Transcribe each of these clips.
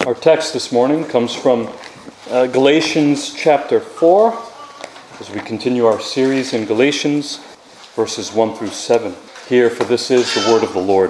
Our text this morning comes from Galatians chapter 4, as we continue our series in Galatians, verses 1 through 7. Hear, for this is the word of the Lord.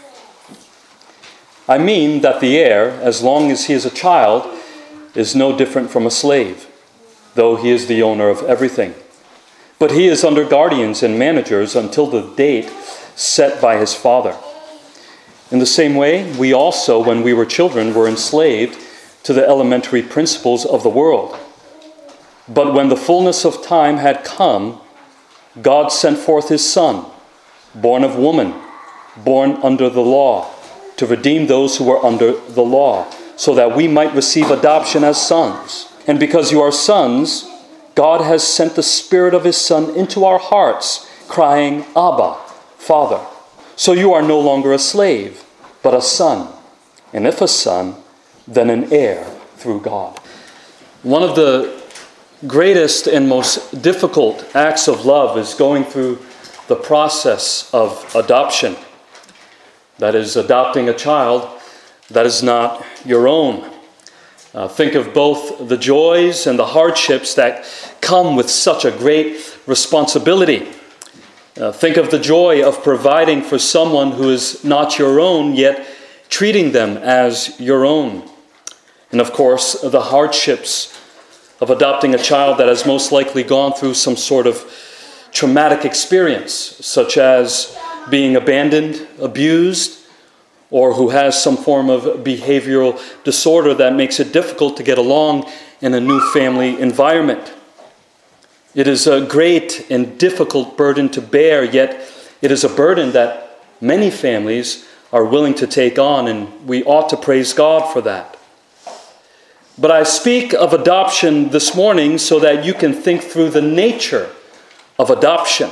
I mean that the heir, as long as he is a child, is no different from a slave, though he is the owner of everything. But he is under guardians and managers until the date set by his father. In the same way, we also, when we were children, were enslaved to the elementary principles of the world. But when the fullness of time had come, God sent forth his Son, born of woman, born under the law, to redeem those who were under the law, so that we might receive adoption as sons. And because you are sons, God has sent the Spirit of his Son into our hearts, crying, Abba, Father. So you are no longer a slave, but a son. And if a son, then an heir through God. One of the greatest and most difficult acts of love is going through the process of adoption. That is, adopting a child that is not your own. Think of both the joys and the hardships that come with such a great responsibility. Think of the joy of providing for someone who is not your own, yet treating them as your own. And of course, the hardships of adopting a child that has most likely gone through some sort of traumatic experience, such as being abandoned, abused, or who has some form of behavioral disorder that makes it difficult to get along in a new family environment. It is a great and difficult burden to bear, yet it is a burden that many families are willing to take on, and we ought to praise God for that. But I speak of adoption this morning so that you can think through the nature of adoption.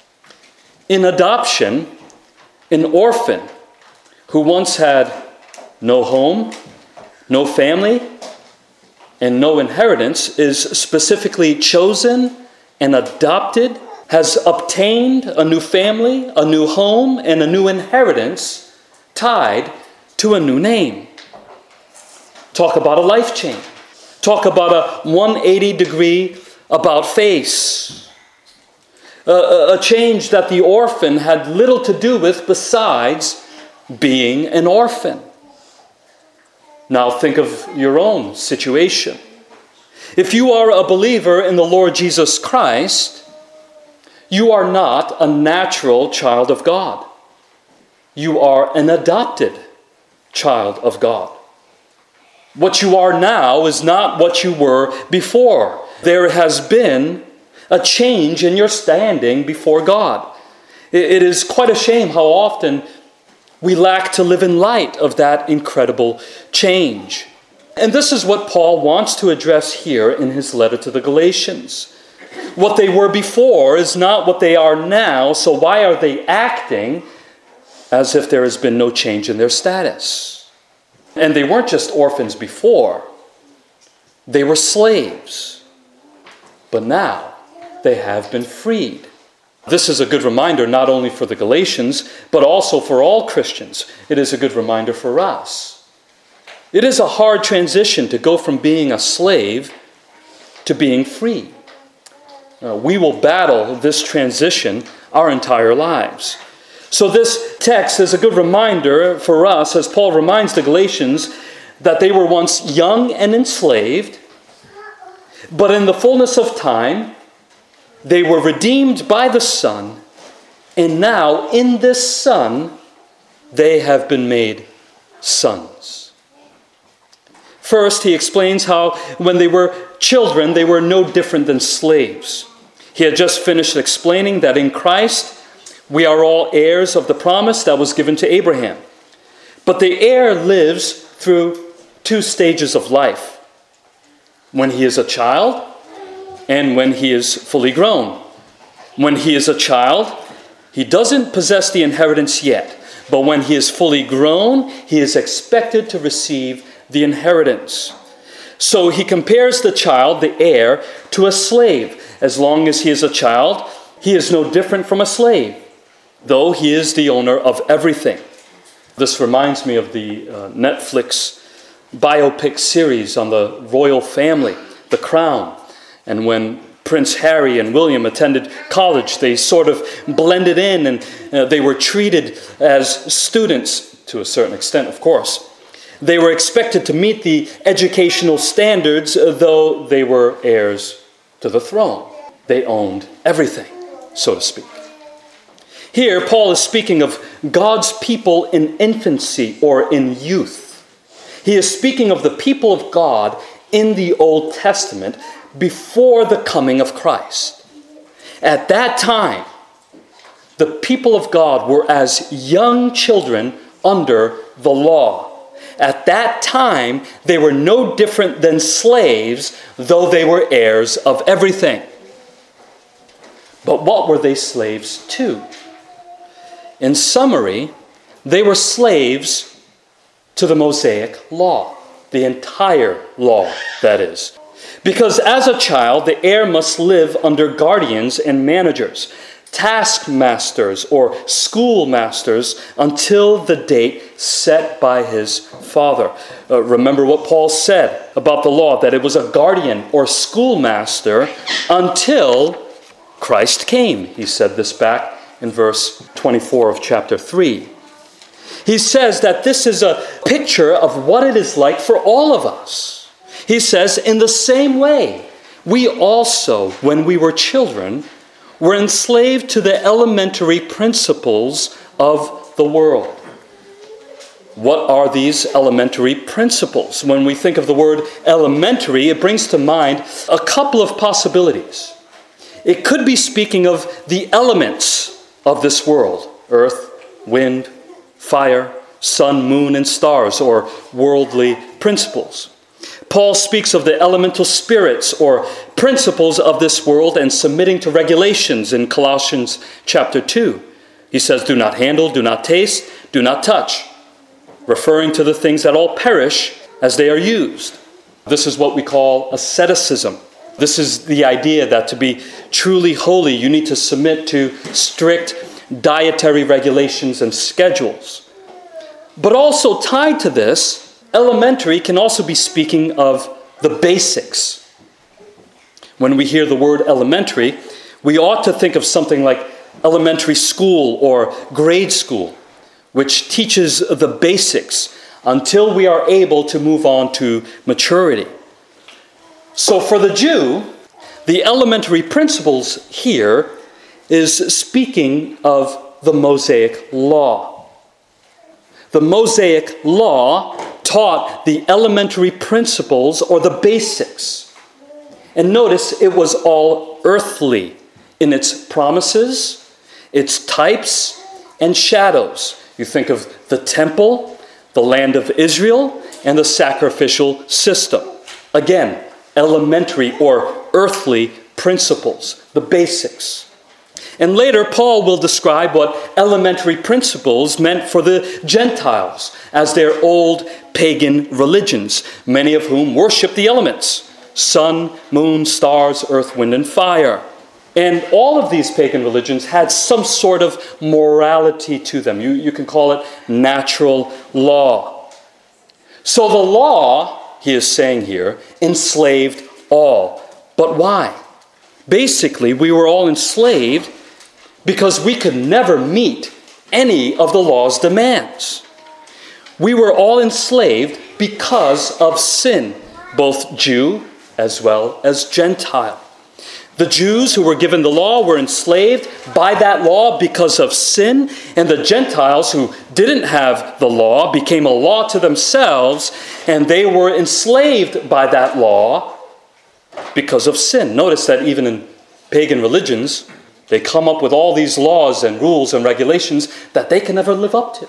In adoption, an orphan who once had no home, no family, and no inheritance is specifically chosen and adopted, has obtained a new family, a new home, and a new inheritance tied to a new name. Talk about a life change. Talk about a 180-degree about-face. A change that the orphan had little to do with besides being an orphan. Now think of your own situation. If you are a believer in the Lord Jesus Christ, you are not a natural child of God. You are an adopted child of God. What you are now is not what you were before. There has been a change in your standing before God. It is quite a shame how often we lack to live in light of that incredible change. And this is what Paul wants to address here in his letter to the Galatians. What they were before is not what they are now, so why are they acting as if there has been no change in their status? And they weren't just orphans before. They were slaves. But now they have been freed. This is a good reminder not only for the Galatians, but also for all Christians. It is a good reminder for us. It is a hard transition to go from being a slave to being free. We will battle this transition our entire lives. So this text is a good reminder for us, as Paul reminds the Galatians, that they were once young and enslaved, but in the fullness of time, they were redeemed by the Son, and now in this Son, they have been made sons. First, he explains how when they were children, they were no different than slaves. He had just finished explaining that in Christ, we are all heirs of the promise that was given to Abraham. But the heir lives through two stages of life. When he is a child and when he is fully grown. When he is a child, he doesn't possess the inheritance yet. But when he is fully grown, he is expected to receive the inheritance. So he compares the child, the heir, to a slave. As long as he is a child, he is no different from a slave, though he is the owner of everything. This reminds me of the Netflix biopic series on the royal family, The Crown. And when Prince Harry and William attended college, they sort of blended in, and they were treated as students, to a certain extent, of course. They were expected to meet the educational standards, though they were heirs to the throne. They owned everything, so to speak. Here, Paul is speaking of God's people in infancy or in youth. He is speaking of the people of God in the Old Testament before the coming of Christ. At that time, the people of God were as young children under the law. At that time, they were no different than slaves, though they were heirs of everything. But what were they slaves to? In summary, they were slaves to the Mosaic law, the entire law, that is. Because as a child, the heir must live under guardians and managers, taskmasters or schoolmasters, until the date set by his father. Remember what Paul said about the law, that it was a guardian or schoolmaster until Christ came. He said this back in verse 24 of chapter 3. He says that this is a picture of what it is like for all of us. He says, in the same way, we also, when we were children, were enslaved to the elementary principles of the world. What are these elementary principles? When we think of the word elementary, it brings to mind a couple of possibilities. It could be speaking of the elements of this world: earth, wind, fire, sun, moon, and stars, or worldly principles. Paul speaks of the elemental spirits or principles of this world and submitting to regulations in Colossians chapter 2. He says, do not handle, do not taste, do not touch, referring to the things that all perish as they are used. This is what we call asceticism. This is the idea that to be truly holy, you need to submit to strict dietary regulations and schedules. But also tied to this, elementary can also be speaking of the basics. When we hear the word elementary, we ought to think of something like elementary school or grade school, which teaches the basics until we are able to move on to maturity. So for the Jew, the elementary principles here is speaking of the Mosaic law. The Mosaic law taught the elementary principles or the basics. And notice it was all earthly in its promises, its types, and shadows. You think of the temple, the land of Israel, and the sacrificial system. Again, elementary or earthly principles, the basics. And later, Paul will describe what elementary principles meant for the Gentiles as their old pagan religions, many of whom worship the elements: sun, moon, stars, earth, wind, and fire. And all of these pagan religions had some sort of morality to them. You can call it natural law. So the law, he is saying here, enslaved all. But why? Basically, we were all enslaved because we could never meet any of the law's demands. We were all enslaved because of sin, both Jew as well as Gentile. The Jews who were given the law were enslaved by that law because of sin, and the Gentiles who didn't have the law became a law to themselves, and they were enslaved by that law because of sin. Notice that even in pagan religions, they come up with all these laws and rules and regulations that they can never live up to.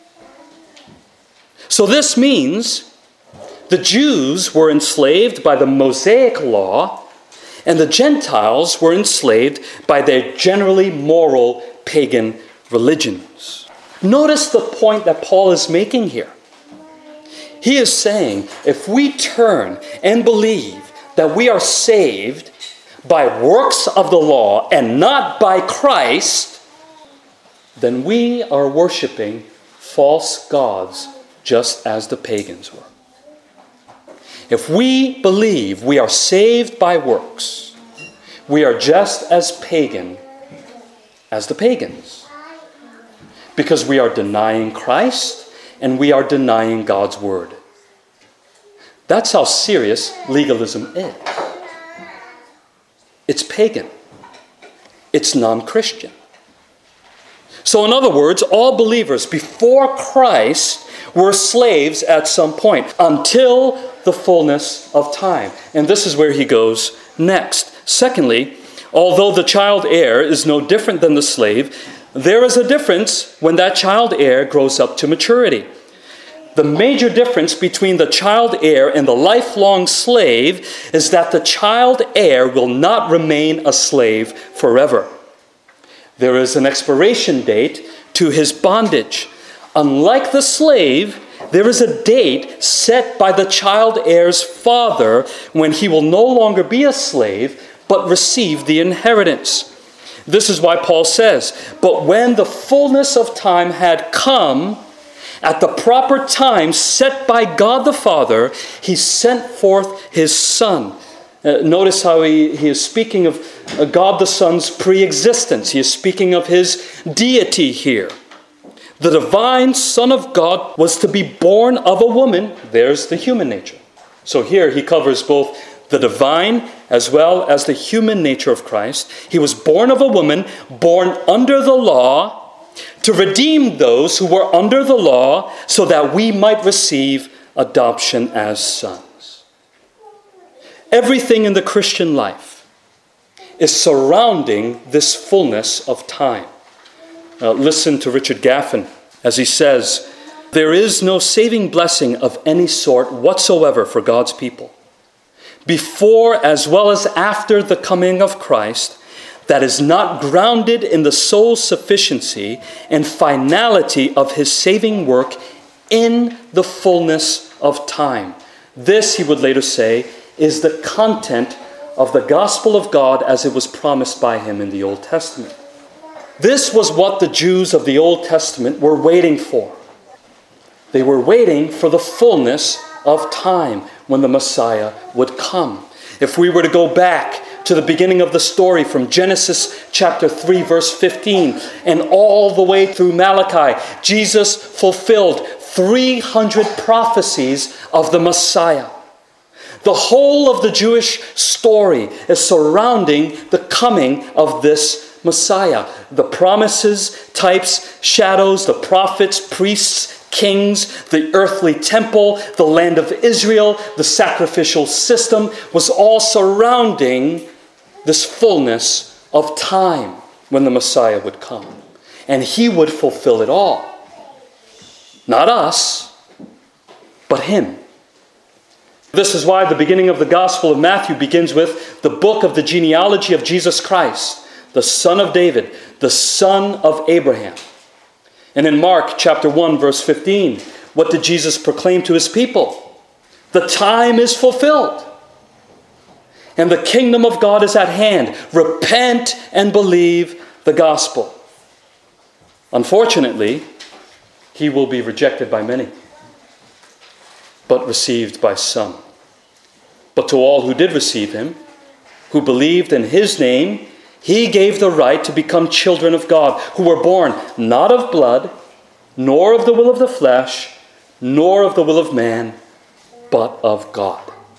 So this means the Jews were enslaved by the Mosaic law, and the Gentiles were enslaved by their generally moral pagan religions. Notice the point that Paul is making here. He is saying, if we turn and believe that we are saved by works of the law and not by Christ, then we are worshiping false gods just as the pagans were. If we believe we are saved by works, we are just as pagan as the pagans. Because we are denying Christ and we are denying God's word. That's how serious legalism is. It's pagan. It's non-Christian. So in other words, all believers before Christ were slaves at some point until the fullness of time. And this is where he goes next. Secondly, although the child heir is no different than the slave, there is a difference when that child heir grows up to maturity. The major difference between the child heir and the lifelong slave is that the child heir will not remain a slave forever. There is an expiration date to his bondage. Unlike the slave, there is a date set by the child heir's father when he will no longer be a slave, but receive the inheritance. This is why Paul says, "But when the fullness of time had come, at the proper time set by God the Father, he sent forth his Son." Notice how he is speaking of God the Son's pre-existence. He is speaking of his deity here. The divine Son of God was to be born of a woman. There's the human nature. So here he covers both the divine as well as the human nature of Christ. He was born of a woman, born under the law, to redeem those who were under the law so that we might receive adoption as sons. Everything in the Christian life is surrounding this fullness of time. Listen to Richard Gaffin as he says, "There is no saving blessing of any sort whatsoever for God's people, before as well as after the coming of Christ, that is not grounded in the soul's sufficiency and finality of his saving work in the fullness of time." This, he would later say, is the content of the gospel of God as it was promised by him in the Old Testament. This was what the Jews of the Old Testament were waiting for. They were waiting for the fullness of time when the Messiah would come. If we were to go back to the beginning of the story from Genesis chapter 3, verse 15, and all the way through Malachi, Jesus fulfilled 300 prophecies of the Messiah. The whole of the Jewish story is surrounding the coming of this Messiah. The promises, types, shadows, the prophets, priests, kings, the earthly temple, the land of Israel, the sacrificial system was all surrounding this fullness of time when the Messiah would come. And he would fulfill it all. Not us, but him. This is why the beginning of the Gospel of Matthew begins with the book of the genealogy of Jesus Christ, the son of David, the son of Abraham. And in Mark chapter 1, verse 15, what did Jesus proclaim to his people? The time is fulfilled, and the kingdom of God is at hand. Repent and believe the gospel. Unfortunately, he will be rejected by many, but received by some. But to all who did receive him, who believed in his name, he gave the right to become children of God, who were born not of blood, nor of the will of the flesh, nor of the will of man, but of God.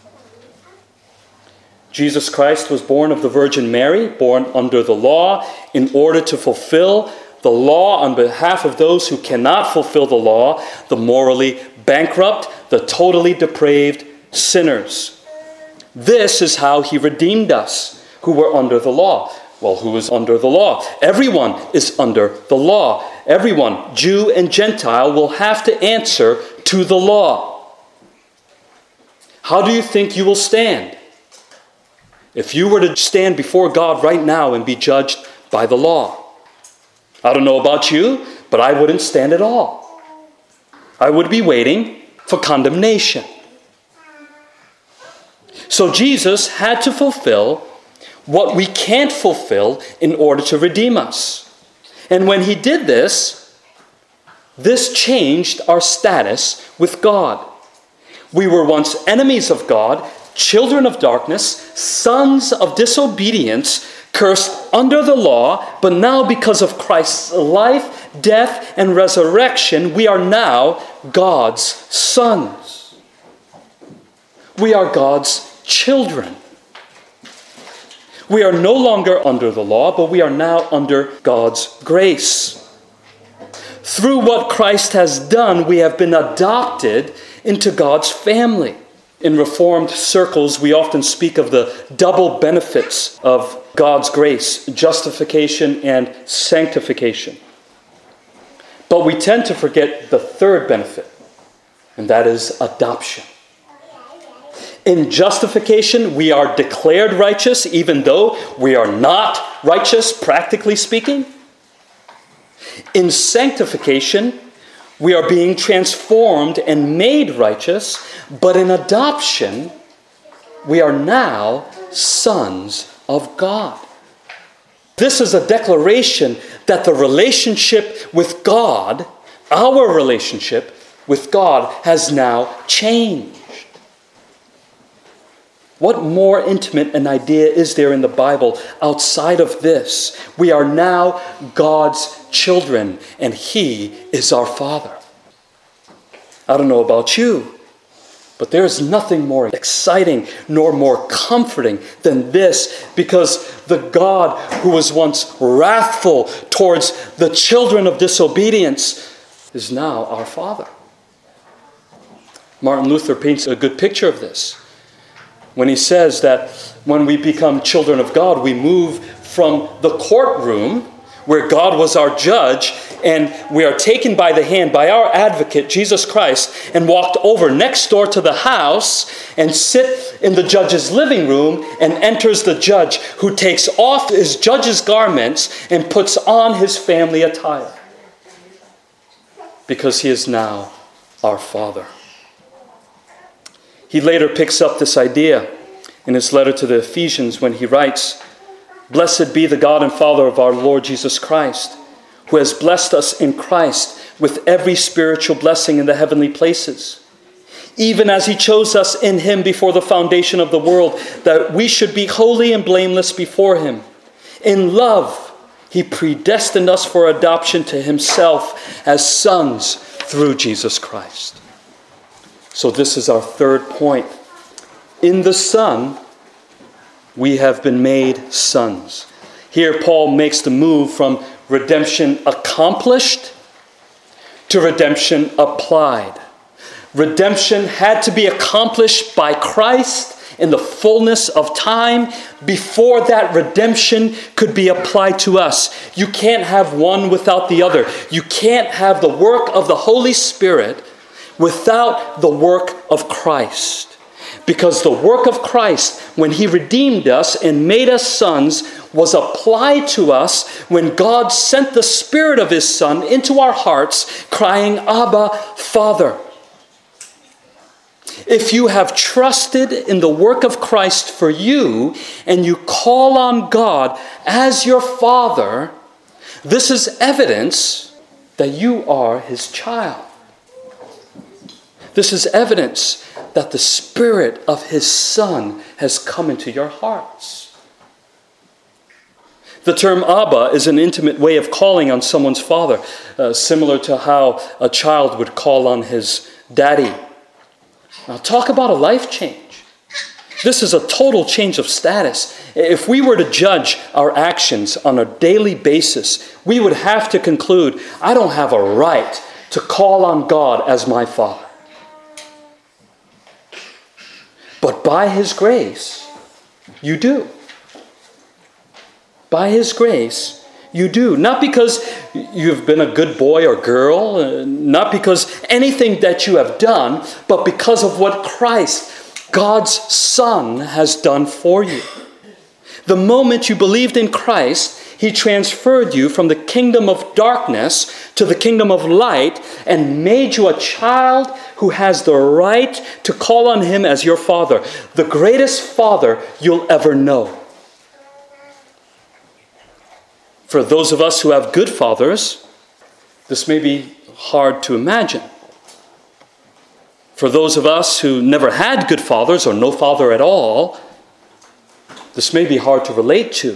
Jesus Christ was born of the Virgin Mary, born under the law, in order to fulfill the law on behalf of those who cannot fulfill the law, the morally bankrupt, the totally depraved sinners. This is how he redeemed us, who were under the law. Well, who is under the law? Everyone is under the law. Everyone, Jew and Gentile, will have to answer to the law. How do you think you will stand? If you were to stand before God right now and be judged by the law. I don't know about you, but I wouldn't stand at all. I would be waiting for condemnation. So Jesus had to fulfill what we can't fulfill in order to redeem us. And when he did this changed our status with God. We were once enemies of God, children of darkness, sons of disobedience, cursed under the law, but now because of Christ's life, death, and resurrection, we are now God's sons. We are God's children. We are no longer under the law, but we are now under God's grace. Through what Christ has done, we have been adopted into God's family. In Reformed circles, we often speak of the double benefits of God's grace, justification and sanctification. But we tend to forget the third benefit, and that is adoption. In justification, we are declared righteous, even though we are not righteous, practically speaking. In sanctification, we are being transformed and made righteous, but in adoption, we are now sons of God. This is a declaration that the relationship with God, our relationship with God, has now changed. What more intimate an idea is there in the Bible outside of this? We are now God's children, and He is our Father. I don't know about you, but there is nothing more exciting nor more comforting than this, because the God who was once wrathful towards the children of disobedience is now our Father. Martin Luther paints a good picture of this when he says that when we become children of God, we move from the courtroom where God was our judge, and we are taken by the hand by our advocate, Jesus Christ, and walked over next door to the house and sit in the judge's living room, and enters the judge, who takes off his judge's garments and puts on his family attire, because he is now our Father. He later picks up this idea in his letter to the Ephesians when he writes, "Blessed be the God and Father of our Lord Jesus Christ, who has blessed us in Christ with every spiritual blessing in the heavenly places, even as He chose us in Him before the foundation of the world, that we should be holy and blameless before Him. In love, He predestined us for adoption to Himself as sons through Jesus Christ." So this is our third point. In the Son, we have been made sons. Here Paul makes the move from redemption accomplished to redemption applied. Redemption had to be accomplished by Christ in the fullness of time before that redemption could be applied to us. You can't have one without the other. You can't have the work of the Holy Spirit without the work of Christ. Because the work of Christ, when He redeemed us and made us sons, was applied to us when God sent the Spirit of His Son into our hearts, crying, "Abba, Father." If you have trusted in the work of Christ for you, and you call on God as your Father, this is evidence that you are His child. This is evidence that the Spirit of His Son has come into your hearts. The term Abba is an intimate way of calling on someone's father, similar to how a child would call on his daddy. Now talk about a life change. This is a total change of status. If we were to judge our actions on a daily basis, we would have to conclude, I don't have a right to call on God as my Father. But by His grace, you do. By His grace, you do. Not because you've been a good boy or girl, not because anything that you have done, but because of what Christ, God's Son, has done for you. The moment you believed in Christ, He transferred you from the kingdom of darkness to the kingdom of light and made you a child who has the right to call on Him as your Father, the greatest Father you'll ever know. For those of us who have good fathers, this may be hard to imagine. For those of us who never had good fathers or no father at all, this may be hard to relate to.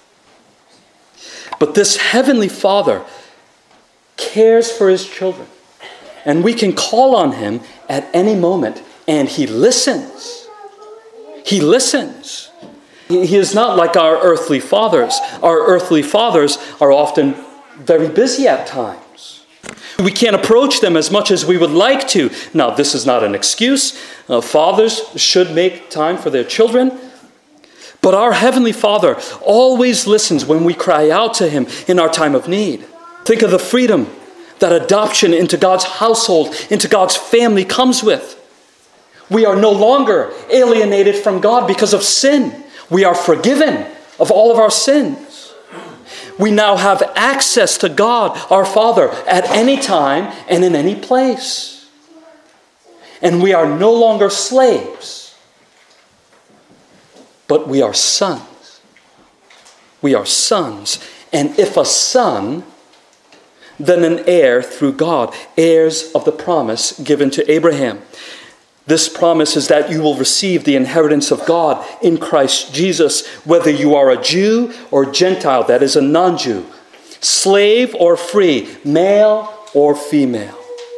But this heavenly Father cares for his children. And we can call on him at any moment, and he listens. He listens. He is not like our earthly fathers. Our earthly fathers are often very busy at times. We can't approach them as much as we would like to. Now, this is not an excuse. Fathers should make time for their children. But our Heavenly Father always listens when we cry out to him in our time of need. Think of the freedom that adoption into God's household, into God's family comes with. We are no longer alienated from God because of sin. We are forgiven of all of our sins. We now have access to God, our Father, at any time and in any place. And we are no longer slaves, but we are sons. We are sons. And if a son, then an heir through God, heirs of the promise given to Abraham. This promise is that you will receive the inheritance of God in Christ Jesus, whether you are a Jew or Gentile, that is a non-Jew, slave or free, male or female.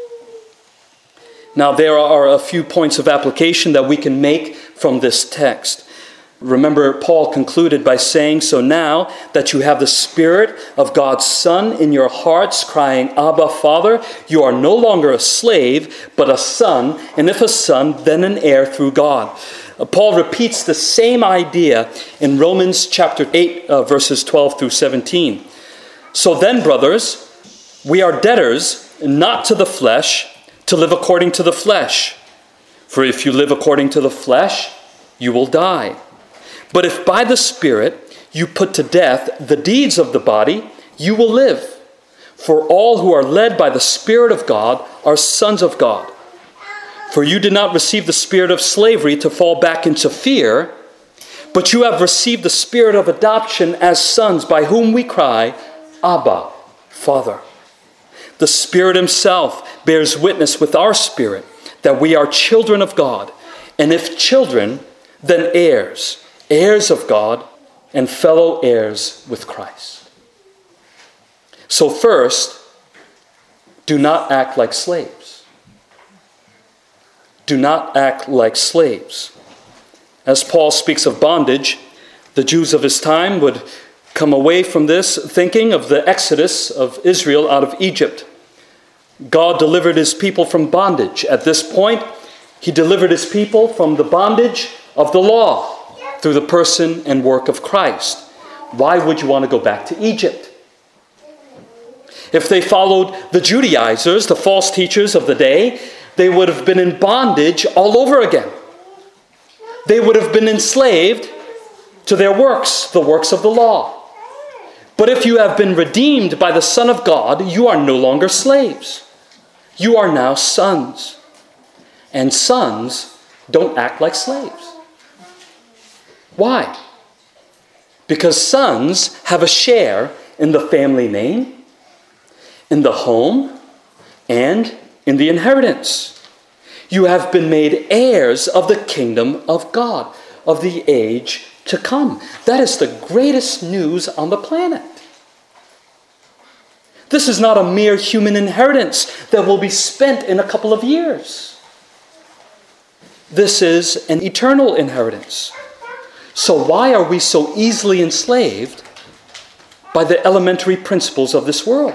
Now, there are a few points of application that we can make from this text. Remember, Paul concluded by saying, "So now that you have the Spirit of God's Son in your hearts, crying, 'Abba, Father,' you are no longer a slave, but a son, and if a son, then an heir through God." Paul repeats the same idea in Romans chapter 8, verses 12 through 17. "So then, brothers, we are debtors, not to the flesh, to live according to the flesh. For if you live according to the flesh, you will die. But if by the Spirit you put to death the deeds of the body, you will live. For all who are led by the Spirit of God are sons of God. For you did not receive the spirit of slavery to fall back into fear, but you have received the spirit of adoption as sons, by whom we cry, 'Abba, Father.' The Spirit himself bears witness with our spirit that we are children of God, and if children, then heirs, heirs of God, and fellow heirs with Christ." So first, do not act like slaves. Do not act like slaves. As Paul speaks of bondage, the Jews of his time would come away from this thinking of the exodus of Israel out of Egypt. God delivered his people from bondage. At this point, he delivered his people from the bondage of the law through the person and work of Christ. Why would you want to go back to Egypt? If they followed the Judaizers, the false teachers of the day, they would have been in bondage all over again. They would have been enslaved to their works, the works of the law. But if you have been redeemed by the Son of God, you are no longer slaves. You are now sons. And sons don't act like slaves. Why? Because sons have a share in the family name, in the home, and in the inheritance. You have been made heirs of the kingdom of God, of the age to come. That is the greatest news on the planet. This is not a mere human inheritance that will be spent in a couple of years. This is an eternal inheritance. So why are we so easily enslaved by the elementary principles of this world?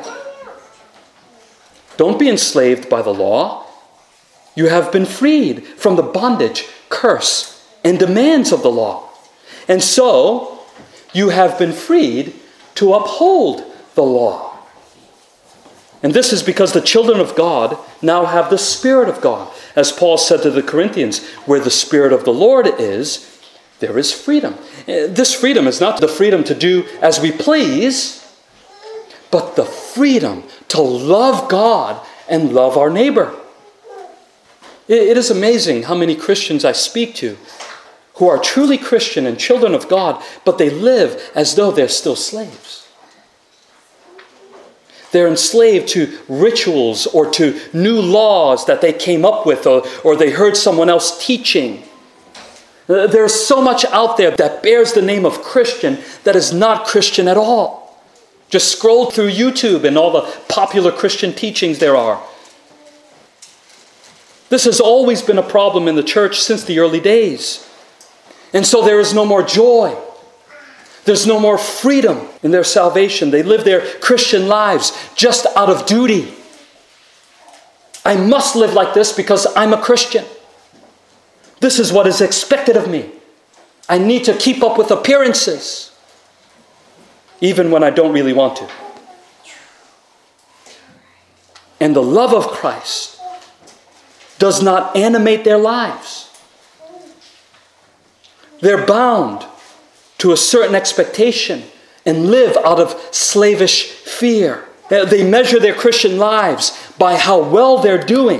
Don't be enslaved by the law. You have been freed from the bondage, curse, and demands of the law. And so, you have been freed to uphold the law. And this is because the children of God now have the Spirit of God. As Paul said to the Corinthians, where the Spirit of the Lord is, there is freedom. This freedom is not the freedom to do as we please, but the freedom to love God and love our neighbor. It is amazing how many Christians I speak to who are truly Christian and children of God, but they live as though they're still slaves. They're enslaved to rituals or to new laws that they came up with or they heard someone else teaching. There's so much out there that bears the name of Christian that is not Christian at all. Just scroll through YouTube and all the popular Christian teachings there are. This has always been a problem in the church since the early days. And so there is no more joy. There's no more freedom in their salvation. They live their Christian lives just out of duty. I must live like this because I'm a Christian. This is what is expected of me. I need to keep up with appearances, even when I don't really want to. And the love of Christ does not animate their lives. They're bound to a certain expectation and live out of slavish fear. They measure their Christian lives by how well they're doing,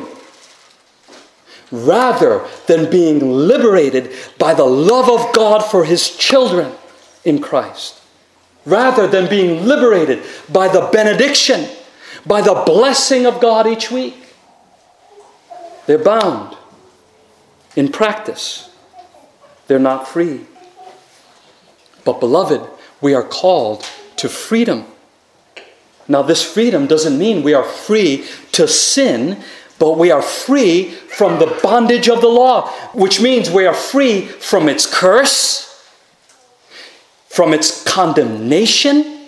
rather than being liberated by the love of God for His children in Christ. Rather than being liberated by the benediction, by the blessing of God each week. They're bound in practice. They're not free. But beloved, we are called to freedom. Now, this freedom doesn't mean we are free to sin, but we are free from the bondage of the law, which means we are free from its curse, from its condemnation,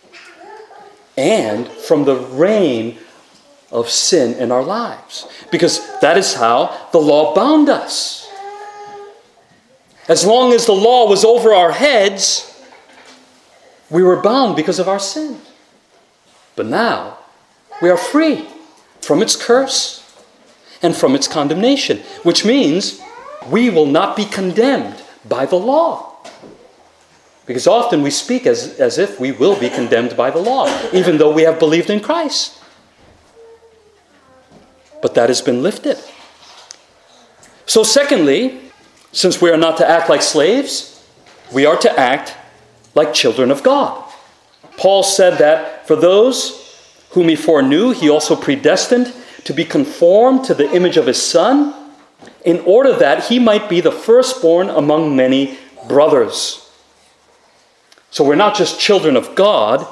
and from the reign of sin in our lives. Because that is how the law bound us. As long as the law was over our heads, we were bound because of our sin. But now, we are free from its curse and from its condemnation, which means we will not be condemned by the law. Because often we speak as if we will be condemned by the law, even though we have believed in Christ. But that has been lifted. So secondly, since we are not to act like slaves, we are to act like children of God. Paul said that for those whom He foreknew, He also predestined to be conformed to the image of His Son, in order that He might be the firstborn among many brothers. So we're not just children of God,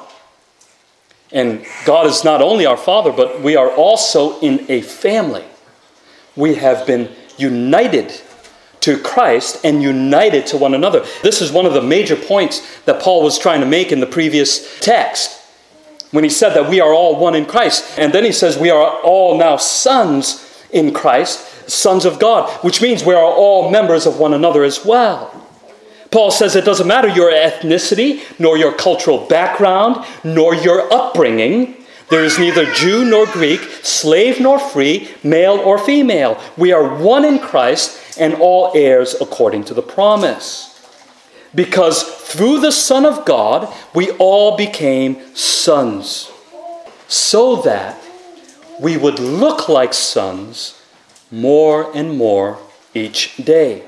and God is not only our Father, but we are also in a family. We have been united to Christ and united to one another. This is one of the major points that Paul was trying to make in the previous text, when he said that we are all one in Christ. And then he says we are all now sons in Christ, sons of God, which means we are all members of one another as well. Paul says it doesn't matter your ethnicity, nor your cultural background, nor your upbringing. There is neither Jew nor Greek, slave nor free, male or female. We are one in Christ and all heirs according to the promise. Because through the Son of God, we all became sons, so that we would look like sons more and more each day.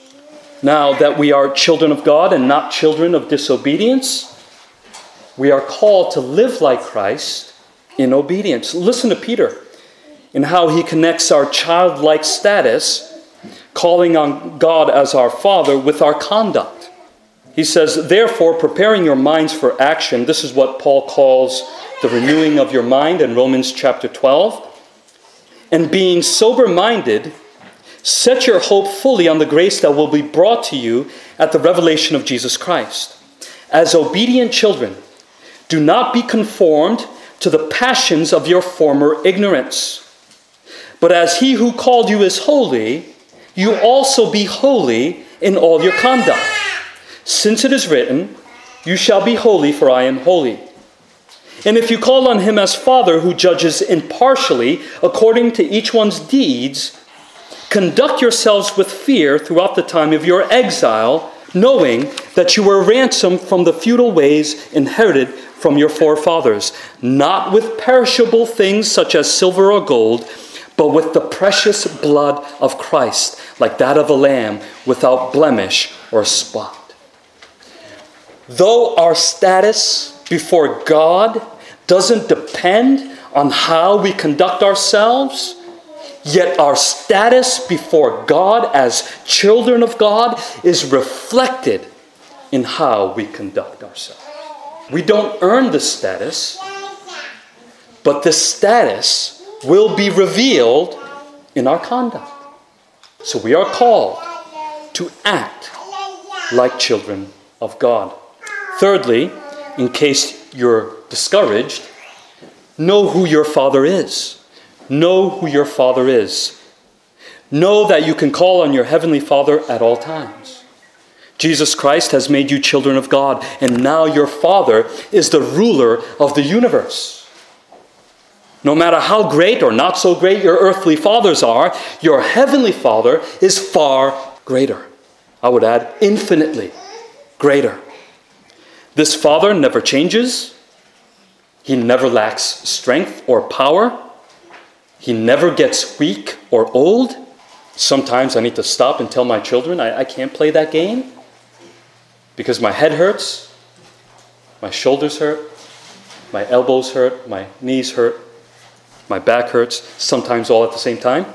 Now that we are children of God and not children of disobedience, we are called to live like Christ in obedience. Listen to Peter in how he connects our childlike status, calling on God as our Father, with our conduct. He says, therefore, preparing your minds for action. This is what Paul calls the renewing of your mind in Romans chapter 12. And being sober-minded, set your hope fully on the grace that will be brought to you at the revelation of Jesus Christ. As obedient children, do not be conformed to the passions of your former ignorance. But as He who called you is holy, you also be holy in all your conduct. Since it is written, you shall be holy, for I am holy. And if you call on Him as Father who judges impartially according to each one's deeds, conduct yourselves with fear throughout the time of your exile, knowing that you were ransomed from the futile ways inherited from your forefathers, not with perishable things such as silver or gold, but with the precious blood of Christ, like that of a lamb, without blemish or spot. Though our status before God doesn't depend on how we conduct ourselves, yet our status before God as children of God is reflected in how we conduct ourselves. We don't earn this status, but this status will be revealed in our conduct. So we are called to act like children of God. Thirdly, in case you're discouraged, know who your Father is. Know who your Father is. Know that you can call on your Heavenly Father at all times. Jesus Christ has made you children of God, and now your Father is the ruler of the universe. No matter how great or not so great your earthly fathers are, your Heavenly Father is far greater. I would add, infinitely greater. This Father never changes. He never lacks strength or power. He never gets weak or old. Sometimes I need to stop and tell my children, I can't play that game because my head hurts, my shoulders hurt, my elbows hurt, my knees hurt, my back hurts, sometimes all at the same time.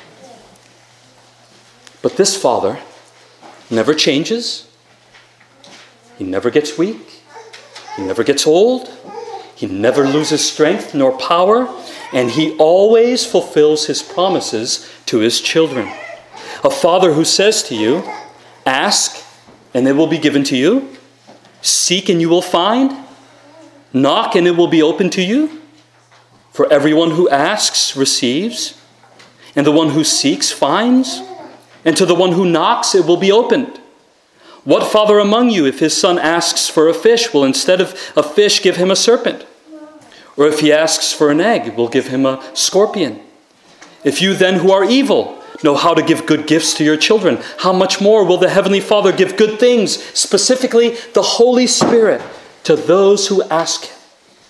But this Father never changes. He never gets weak. He never gets old. He never loses strength nor power. And he always fulfills his promises to his children. A Father who says to you, ask and it will be given to you. Seek and you will find. Knock and it will be open to you. For everyone who asks receives. And the one who seeks finds. And to the one who knocks it will be opened. What father among you, if his son asks for a fish, will instead of a fish give him a serpent? Or if he asks for an egg, will give him a scorpion? If you then, who are evil, know how to give good gifts to your children, how much more will the Heavenly Father give good things, specifically the Holy Spirit, to those who ask him?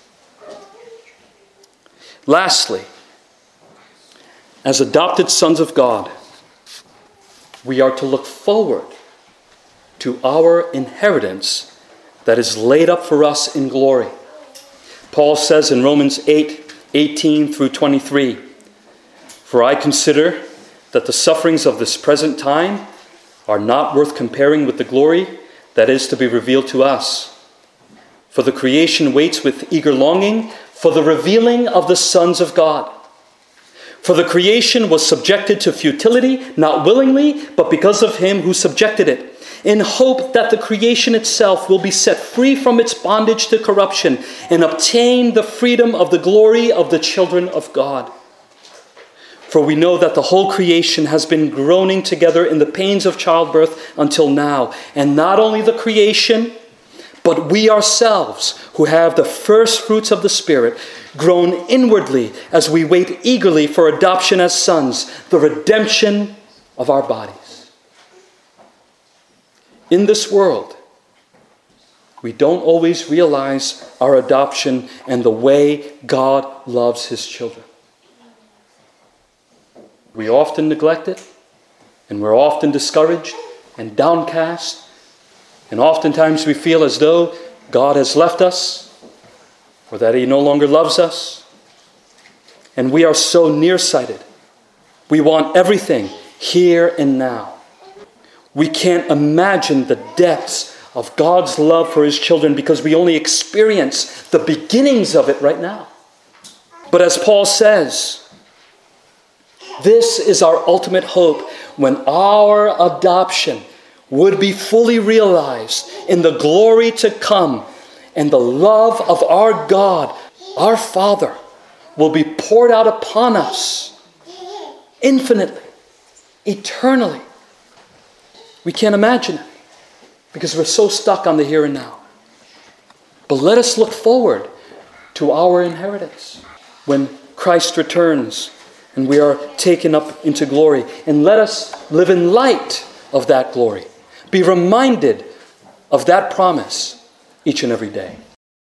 Lastly, as adopted sons of God, we are to look forward to our inheritance that is laid up for us in glory. Paul says in Romans 8:18 through 23, "For I consider that the sufferings of this present time are not worth comparing with the glory that is to be revealed to us. For the creation waits with eager longing for the revealing of the sons of God. For the creation was subjected to futility, not willingly, but because of him who subjected it, in hope that the creation itself will be set free from its bondage to corruption and obtain the freedom of the glory of the children of God. For we know that the whole creation has been groaning together in the pains of childbirth until now. And not only the creation, but we ourselves, who have the first fruits of the Spirit, groan inwardly as we wait eagerly for adoption as sons, the redemption of our bodies." In this world, we don't always realize our adoption and the way God loves his children. We often neglect it, and we're often discouraged and downcast, and oftentimes we feel as though God has left us, or that he no longer loves us. And we are so nearsighted. We want everything here and now. We can't imagine the depths of God's love for his children because we only experience the beginnings of it right now. But as Paul says, this is our ultimate hope when our adoption would be fully realized in the glory to come, and the love of our God, our Father, will be poured out upon us infinitely, eternally. We can't imagine it because we're so stuck on the here and now. But let us look forward to our inheritance when Christ returns and we are taken up into glory. And let us live in light of that glory. Be reminded of that promise each and every day.